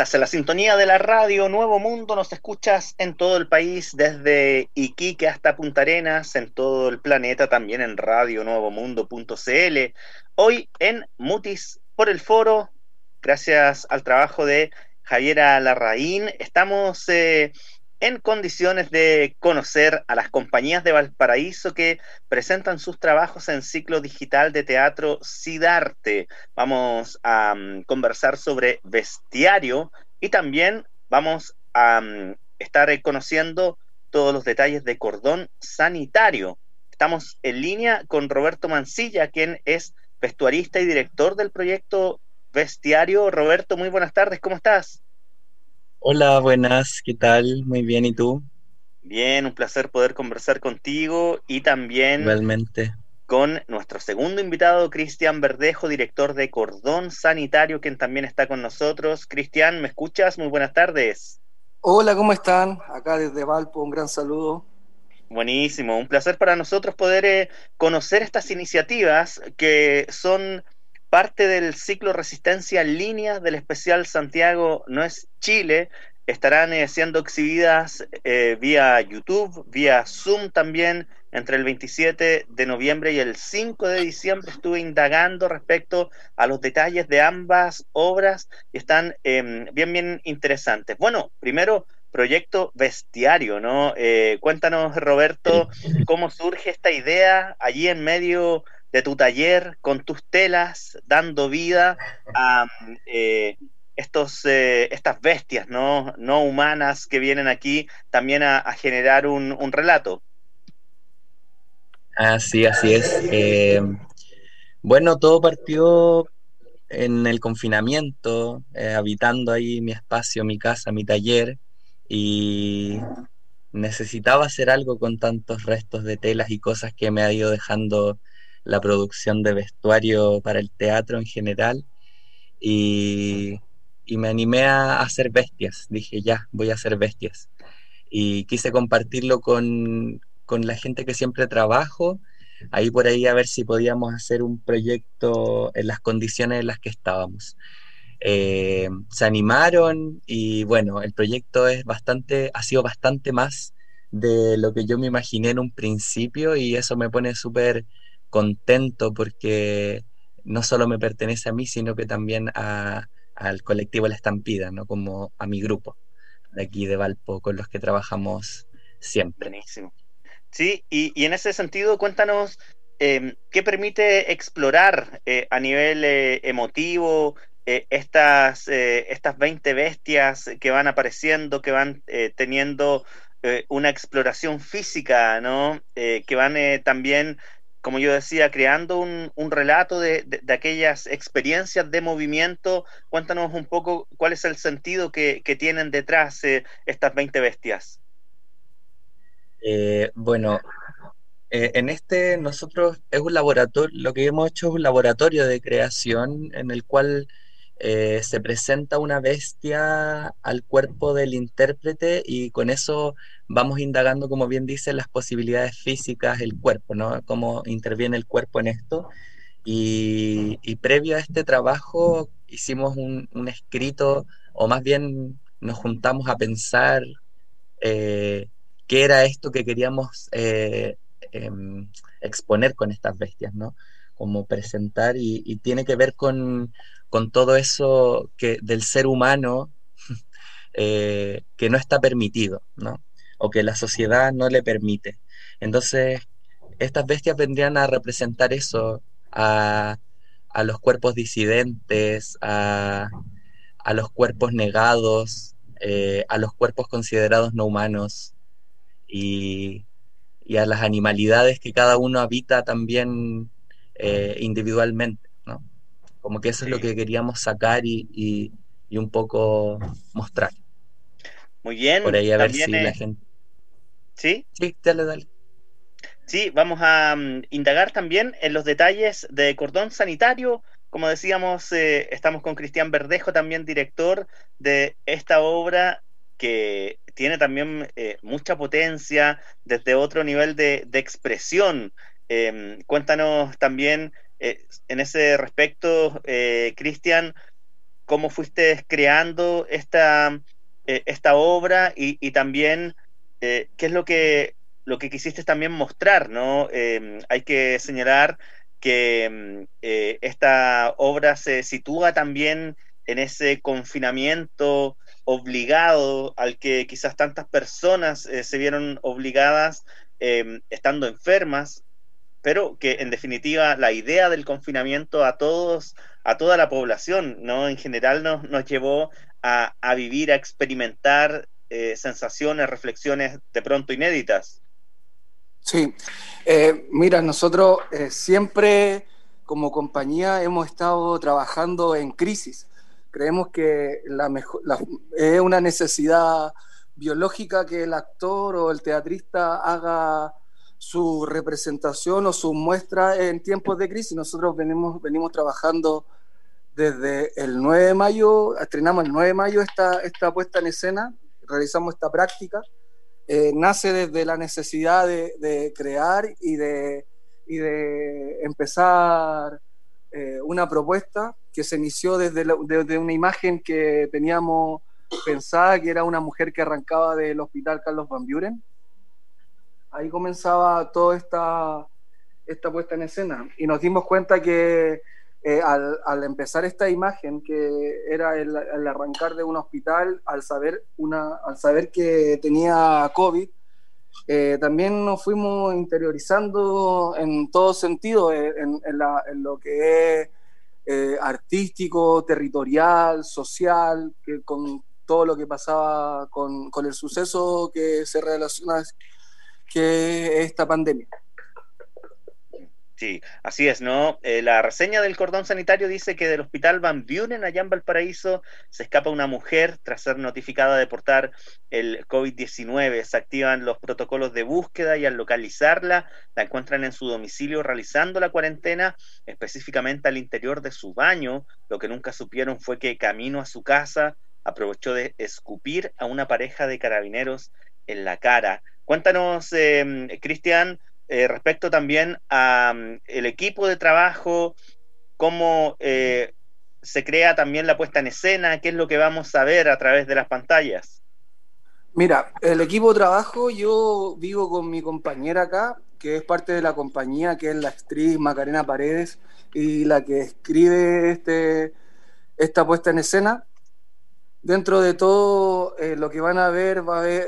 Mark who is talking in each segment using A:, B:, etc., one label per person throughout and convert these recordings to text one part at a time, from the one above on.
A: Estás en la sintonía de la radio Nuevo Mundo, nos escuchas en todo el país, desde Iquique hasta Punta Arenas, en todo el planeta, también en radionuevomundo.cl. Hoy en Mutis por el Foro, gracias al trabajo de Javiera Larraín, estamos en condiciones de conocer a las compañías de Valparaíso que presentan sus trabajos en ciclo digital de teatro Sidarte. Vamos a conversar sobre bestiario y también vamos a estar conociendo todos los detalles de cordón sanitario. Estamos en línea con Roberto Mancilla, quien es vestuarista y director del proyecto Bestiario. Roberto, muy buenas tardes, ¿cómo estás?
B: Hola, buenas, ¿qué tal? Muy bien, ¿y tú?
A: Bien, un placer poder conversar contigo y también
B: Igualmente.
A: con nuestro segundo invitado, Cristian Verdejo, director de Cordón Sanitario, quien también está con nosotros. Cristian, ¿me escuchas? Muy buenas tardes.
C: Hola, ¿cómo están? Acá desde Valpo, un gran saludo.
A: Buenísimo, un placer para nosotros poder conocer estas iniciativas que son parte del ciclo Resistencia en línea del especial Santiago No es Chile. Estarán siendo exhibidas vía YouTube, vía Zoom también, entre el 27 de noviembre y el 5 de diciembre. Estuve indagando respecto a los detalles de ambas obras y están bien interesantes. Bueno, primero proyecto Bestiario, ¿no? Cuéntanos,
B: Sí.
A: Roberto, cómo surge esta idea allí en medio de tu taller, con tus telas, dando vida a estas bestias, ¿no? No humanas que vienen aquí también a generar un relato.
B: Así es. Bueno, todo partió en el confinamiento, habitando ahí mi espacio, mi casa, mi taller, y necesitaba hacer algo con tantos restos de telas y cosas que me ha ido dejando la producción de vestuario para el teatro en general, y, y me animé a hacer bestias. Dije, ya, voy a hacer bestias. Y quise compartirlo con la gente que siempre trabajo, ahí por ahí a ver si podíamos hacer un proyecto en las condiciones en las que estábamos. Se animaron y bueno, el proyecto ha sido bastante más de lo que yo me imaginé en un principio y eso me pone súper contento porque no solo me pertenece a mí, sino que también al colectivo La Estampida, ¿no? Como a mi grupo de aquí de Valpo con los que trabajamos siempre.
A: Buenísimo. Sí, y en ese sentido, cuéntanos qué permite explorar a nivel emotivo estas 20 bestias que van apareciendo, que van teniendo una exploración física, ¿no? Que van también, como yo decía, creando un relato de aquellas experiencias de movimiento. Cuéntanos un poco cuál es el sentido que tienen detrás estas 20 bestias.
B: Bueno, en este nosotros es un laboratorio, lo que hemos hecho es un laboratorio de creación en el cual se presenta una bestia al cuerpo del intérprete y con eso vamos indagando, como bien dice, las posibilidades físicas del cuerpo, ¿no? Cómo interviene el cuerpo en esto. Y previo a este trabajo hicimos un escrito, o más bien nos juntamos a pensar eh, qué era esto que queríamos exponer con estas bestias, ¿no? Como presentar y tiene que ver con todo eso que del ser humano que no está permitido, ¿no? O que la sociedad no le permite. Entonces, estas bestias vendrían a representar eso, a los cuerpos disidentes, a los cuerpos negados, a los cuerpos considerados no humanos y, y a las animalidades que cada uno habita también individualmente, ¿no? Como que eso es lo
A: Sí.
B: que queríamos sacar y un poco mostrar.
A: Muy
B: Por
A: bien,
B: ahí a ver
A: también,
B: si la gente...
A: sí.
B: Sí, dale, dale.
A: Sí, vamos a indagar también en los detalles de cordón sanitario. Como decíamos, estamos con Cristian Verdejo, también director de esta obra que tiene también mucha potencia desde otro nivel de expresión. Cuéntanos también en ese respecto, Cristian, cómo fuiste creando esta obra y también qué es lo que quisiste también mostrar, ¿no? Hay que señalar que esta obra se sitúa también en ese confinamiento obligado al que quizás tantas personas se vieron obligadas estando enfermas, pero que en definitiva la idea del confinamiento a todos, a toda la población, ¿no? En general nos llevó a vivir, a experimentar sensaciones, reflexiones de pronto inéditas.
C: Sí, mira, nosotros siempre como compañía hemos estado trabajando en crisis. Creemos que es una necesidad biológica que el actor o el teatrista haga su representación o su muestra en tiempos de crisis. Nosotros venimos trabajando desde el 9 de mayo, estrenamos el 9 de mayo esta puesta en escena, realizamos esta práctica. Nace desde la necesidad de crear y de empezar una propuesta que se inició desde una imagen que teníamos pensada, que era una mujer que arrancaba del hospital Carlos Van Buren. Ahí comenzaba toda esta puesta en escena y nos dimos cuenta que al empezar esta imagen, que era el arrancar de un hospital, al saber que tenía COVID, también nos fuimos interiorizando en todo sentido, en lo que es artístico, territorial, social, con todo lo que pasaba con el suceso que se relaciona, que es esta pandemia.
A: Sí, así es, ¿no? La reseña del cordón sanitario dice que del hospital Van Buren, allá en Valparaíso, se escapa una mujer tras ser notificada de portar el COVID-19. Se activan los protocolos de búsqueda y al localizarla, la encuentran en su domicilio realizando la cuarentena, específicamente al interior de su baño. Lo que nunca supieron fue que camino a su casa aprovechó de escupir a una pareja de carabineros en la cara. Cuéntanos, Cristian, respecto también a el equipo de trabajo, cómo se crea también la puesta en escena, qué es lo que vamos a ver a través de las pantallas.
C: Mira, el equipo de trabajo, yo vivo con mi compañera acá, que es parte de la compañía, que es la actriz Macarena Paredes, y la que escribe esta puesta en escena. Dentro de todo, lo que van a ver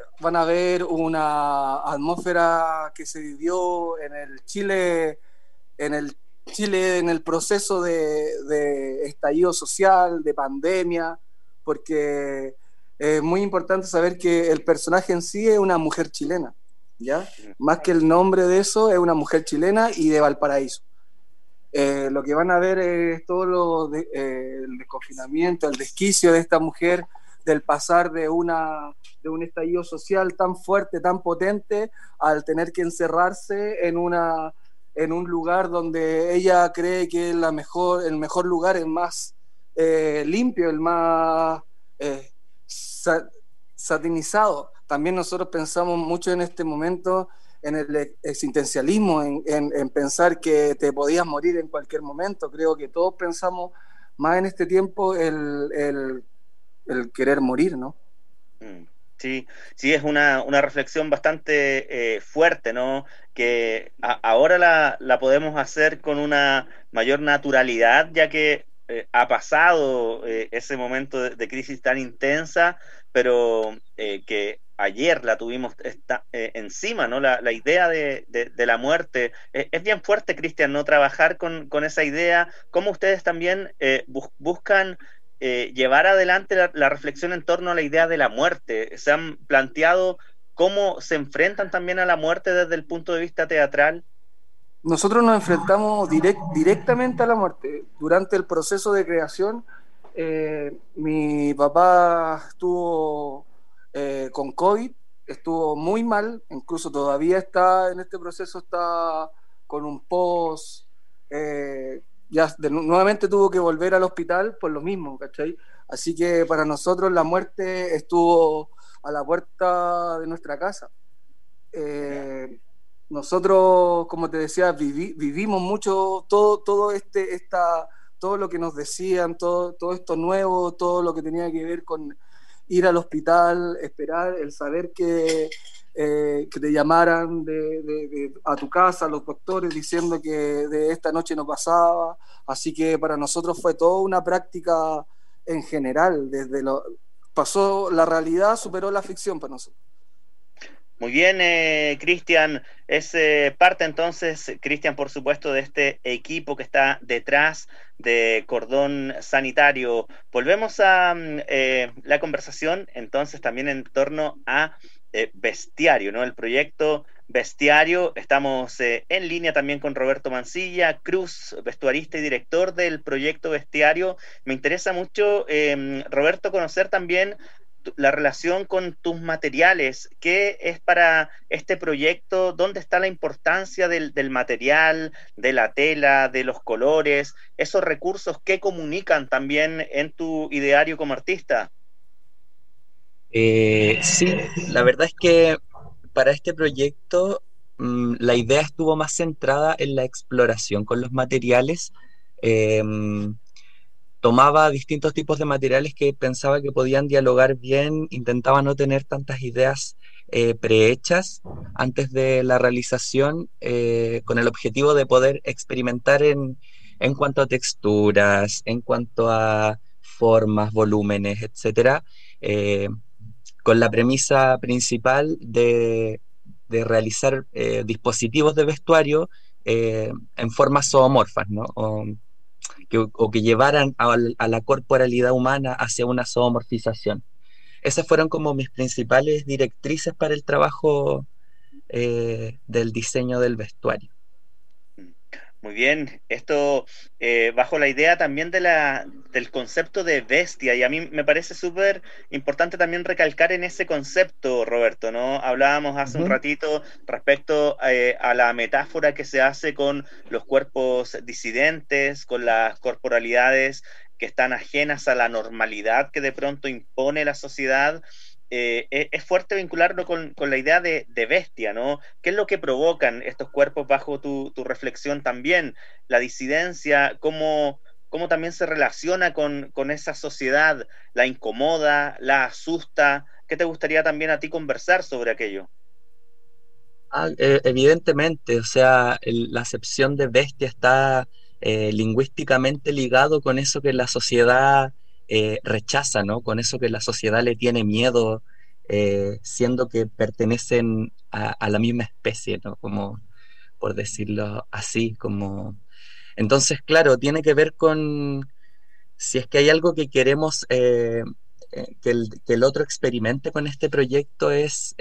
C: una atmósfera que se vivió en el Chile, en el proceso de estallido social, de pandemia, porque es muy importante saber que el personaje en sí es una mujer chilena, ¿ya? Más que el nombre de eso, es una mujer chilena y de Valparaíso. Lo que van a ver es todo el desconfinamiento, el desquicio de esta mujer, del pasar de un estallido social tan fuerte, tan potente, al tener que encerrarse en un lugar donde ella cree que es el mejor lugar, el más limpio, el más satinizado. También nosotros pensamos mucho en este momento en el existencialismo, en pensar que te podías morir en cualquier momento. Creo que todos pensamos más en este tiempo el querer morir, ¿no?
A: Sí, sí, es una reflexión bastante fuerte, ¿no? Que ahora la podemos hacer con una mayor naturalidad, ya que ha pasado ese momento de crisis tan intensa, pero que ayer la tuvimos encima, ¿no? La idea de la muerte. Es bien fuerte, Cristian, ¿no? Trabajar con esa idea. ¿Cómo ustedes también buscan llevar adelante la reflexión en torno a la idea de la muerte? ¿Se han planteado cómo se enfrentan también a la muerte desde el punto de vista teatral?
C: Nosotros nos enfrentamos directamente a la muerte. Durante el proceso de creación, mi papá estuvo con COVID, estuvo muy mal, incluso todavía está en este proceso, está con un post, nuevamente tuvo que volver al hospital por lo mismo, ¿cachai? Así que para nosotros la muerte estuvo a la puerta de nuestra casa. Nosotros, como te decía, vivimos mucho todo esta todo lo que nos decían, todo esto nuevo, todo lo que tenía que ver con ir al hospital, esperar, el saber que te llamaran a tu casa, los doctores, diciendo que de esta noche no pasaba. Así que para nosotros fue toda una práctica en general, pasó la realidad, superó la ficción para nosotros.
A: Muy bien, Cristian, es parte entonces, Cristian, por supuesto, de este equipo que está detrás de Cordón Sanitario. Volvemos a la conversación entonces también en torno a Bestiario, ¿no? El proyecto Bestiario. Estamos en línea también con Roberto Mancilla Cruz, vestuarista y director del proyecto Bestiario. Me interesa mucho, Roberto, conocer también la relación con tus materiales. ¿Qué es para este proyecto? ¿Dónde está la importancia del material, de la tela, de los colores, esos recursos que comunican también en tu ideario como artista?
B: Sí, la verdad es que para este proyecto la idea estuvo más centrada en la exploración con los materiales. Tomaba distintos tipos de materiales que pensaba que podían dialogar bien, intentaba no tener tantas ideas prehechas antes de la realización, con el objetivo de poder experimentar en cuanto a texturas, en cuanto a formas, volúmenes, etcétera, eh, con la premisa principal de realizar dispositivos de vestuario en formas zoomorfas, ¿no? O que llevaran a la corporalidad humana hacia una zoomorfización. Esas fueron como mis principales directrices para el trabajo del diseño del vestuario.
A: Muy bien, esto bajo la idea también del concepto de bestia, y a mí me parece súper importante también recalcar en ese concepto, Roberto, ¿no? Hablábamos hace un ratito respecto a la metáfora que se hace con los cuerpos disidentes, con las corporalidades que están ajenas a la normalidad que de pronto impone la sociedad. Es fuerte vincularlo con la idea de bestia, ¿no? ¿Qué es lo que provocan estos cuerpos bajo tu reflexión también? La disidencia, cómo también se relaciona con esa sociedad, la incomoda, la asusta. ¿Qué te gustaría también a ti conversar sobre aquello?
B: Evidentemente, o sea, la acepción de bestia está lingüísticamente ligado con eso que la sociedad rechaza, ¿no? Con eso que la sociedad le tiene miedo, siendo que pertenecen a la misma especie, ¿no? Como por decirlo así, como... Entonces, claro, tiene que ver con si es que hay algo que queremos que el otro experimente con este proyecto es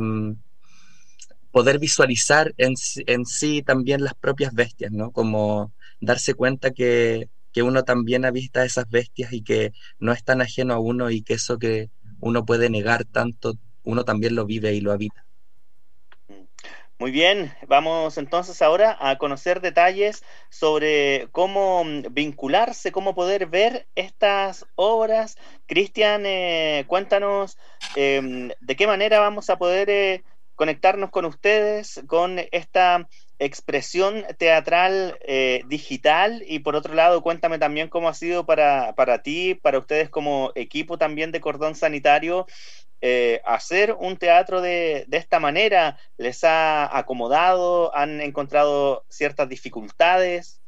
B: poder visualizar en sí también las propias bestias, ¿no? Como darse cuenta que uno también avista esas bestias y que no es tan ajeno a uno y que eso que uno puede negar tanto, uno también lo vive y lo habita.
A: Muy bien, vamos entonces ahora a conocer detalles sobre cómo vincularse, cómo poder ver estas obras. Cristian, cuéntanos de qué manera vamos a poder conectarnos con ustedes, con esta expresión teatral digital, y por otro lado, cuéntame también cómo ha sido para ti, para ustedes como equipo también de Cordón Sanitario, hacer un teatro de esta manera. ¿Les ha acomodado? ¿Han encontrado ciertas dificultades?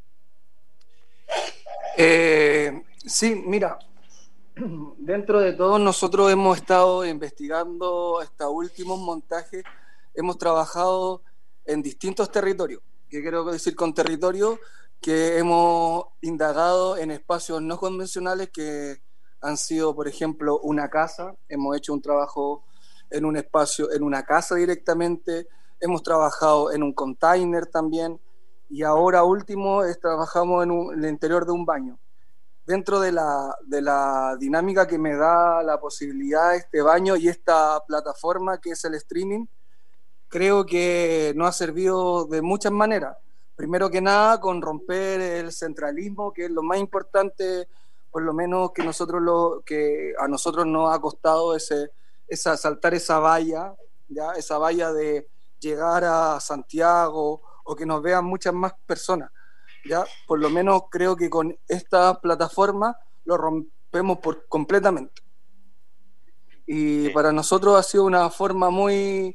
C: Sí, mira, dentro de todo nosotros hemos estado investigando hasta últimos montajes, hemos trabajado en distintos territorios. ¿Qué quiero decir con territorio? Que hemos indagado en espacios no convencionales que han sido, por ejemplo, una casa. Hemos hecho un trabajo en un espacio, en una casa directamente. Hemos trabajado en un container también. Y ahora último trabajamos en el interior de un baño. Dentro de la dinámica que me da la posibilidad este baño y esta plataforma que es el streaming, creo que nos ha servido de muchas maneras. Primero que nada, con romper el centralismo, que es lo más importante, por lo menos que a nosotros nos ha costado saltar esa valla, ¿ya? Esa valla de llegar a Santiago o que nos vean muchas más personas. ¿ya? Por lo menos creo que con esta plataforma lo rompemos completamente. Y
A: Sí.
C: para nosotros ha sido una forma muy,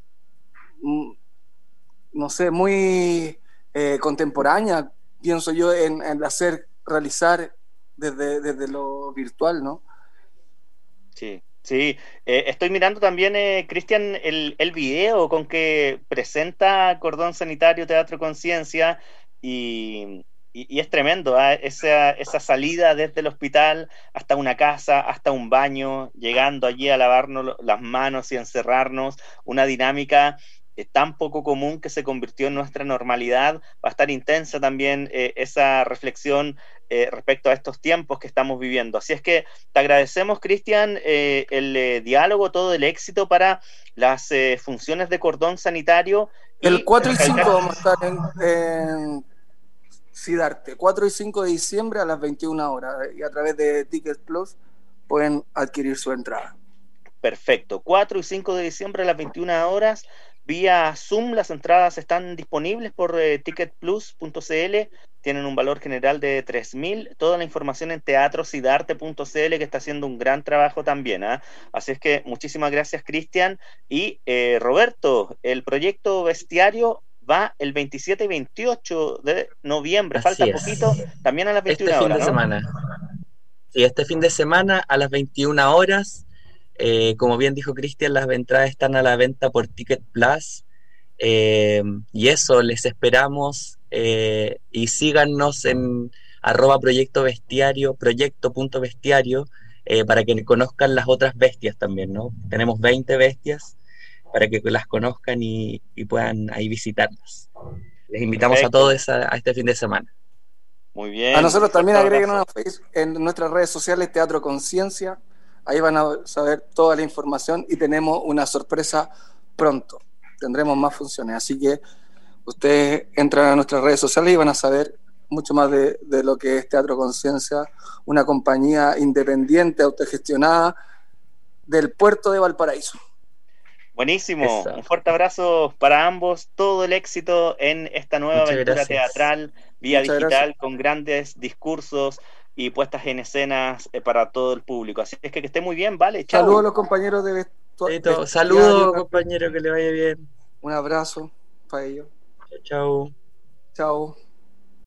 C: no sé, muy contemporánea, pienso yo, en realizar desde lo virtual, ¿no?
A: Sí, sí. Estoy mirando también, Cristian, el video con que presenta Cordón Sanitario Teatro Conciencia y es tremendo, ¿ah? Esa salida desde el hospital hasta una casa, hasta un baño, llegando allí a lavarnos las manos y encerrarnos, una dinámica tan poco común que se convirtió en nuestra normalidad. Va a estar intensa también esa reflexión respecto a estos tiempos que estamos viviendo. Así es que te agradecemos, Cristian, el diálogo, todo el éxito para las funciones de Cordón Sanitario.
C: El
A: Y
C: 4 y 5 vamos a estar en Sidarte, 4 y 5 de diciembre a las 21 horas, y a través de Tickets Plus pueden adquirir su entrada.
A: Perfecto, 4 y 5 de diciembre a las 21 horas, vía Zoom. Las entradas están disponibles por ticketplus.cl, tienen un valor general de 3.000. Toda la información en teatrosidarte.cl, que está haciendo un gran trabajo también, ¿eh? Así es que muchísimas gracias, Cristian. Y Roberto, el proyecto Bestiario va el 27 y 28 de noviembre,
B: Así
A: falta
B: es.
A: poquito, también a las
B: Este
A: 21
B: fin
A: horas,
B: de
A: ¿no?
B: semana. Sí, este fin de semana a las 21 horas. Como bien dijo Cristian, las entradas están a la venta por Ticket Plus. Y eso, les esperamos, y síganos en @proyecto.bestiario, para que conozcan las otras bestias también, ¿no? Tenemos 20 bestias para que las conozcan y puedan ahí visitarlas. Les invitamos a
A: Perfecto,
B: todos a este fin de semana.
A: muy
C: A
A: bien, un
C: nosotros
A: fuerte
C: también agreguen
A: abrazo.
C: en nuestras redes sociales Teatro Conciencia, ahí van a saber toda la información y tenemos una sorpresa pronto, tendremos más funciones, así que ustedes entran a nuestras redes sociales y van a saber mucho más de lo que es Teatro Conciencia, una compañía independiente, autogestionada del puerto de Valparaíso.
A: Buenísimo,
B: Eso.
A: un fuerte abrazo para ambos, todo el éxito en esta nueva
B: Muchas
A: aventura
B: gracias.
A: teatral vía
C: Muchas gracias.
A: digital con grandes discursos y puestas en escenas para todo el público. Así es que esté muy bien, vale,
C: Saludos a
A: chau.
C: los compañeros de
B: Saludos,
C: bestiario también.
B: compañero, que le vaya bien.
C: Un abrazo para ellos.
B: Chao, chao.
C: Chao.